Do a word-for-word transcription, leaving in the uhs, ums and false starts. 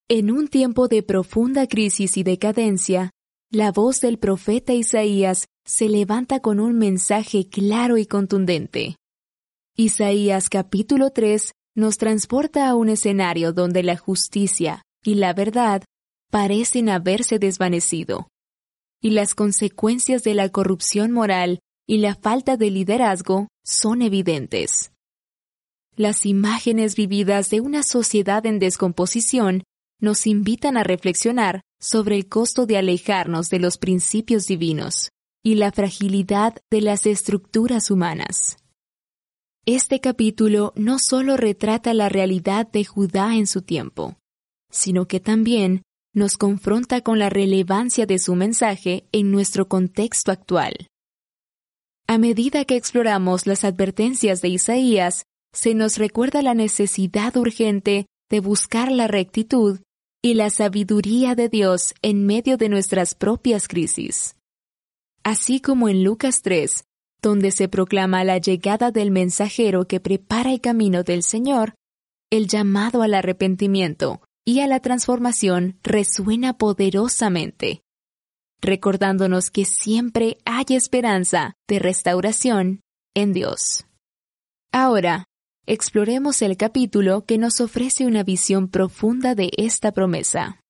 En un tiempo de profunda crisis y decadencia, la voz del profeta Isaías se levanta con un mensaje claro y contundente. Isaías capítulo tres nos transporta a un escenario donde la justicia y la verdad parecen haberse desvanecido, y las consecuencias de la corrupción moral y la falta de liderazgo son evidentes. Las imágenes vividas de una sociedad en descomposición nos invitan a reflexionar sobre el costo de alejarnos de los principios divinos y la fragilidad de las estructuras humanas. Este capítulo no solo retrata la realidad de Judá en su tiempo, sino que también nos confronta con la relevancia de su mensaje en nuestro contexto actual. A medida que exploramos las advertencias de Isaías, se nos recuerda la necesidad urgente de buscar la rectitud y la sabiduría de Dios en medio de nuestras propias crisis. Así como en Lucas tres, donde se proclama la llegada del mensajero que prepara el camino del Señor, el llamado al arrepentimiento y a la transformación resuena poderosamente, recordándonos que siempre hay esperanza de restauración en Dios. Ahora, exploremos el capítulo que nos ofrece una visión profunda de esta promesa.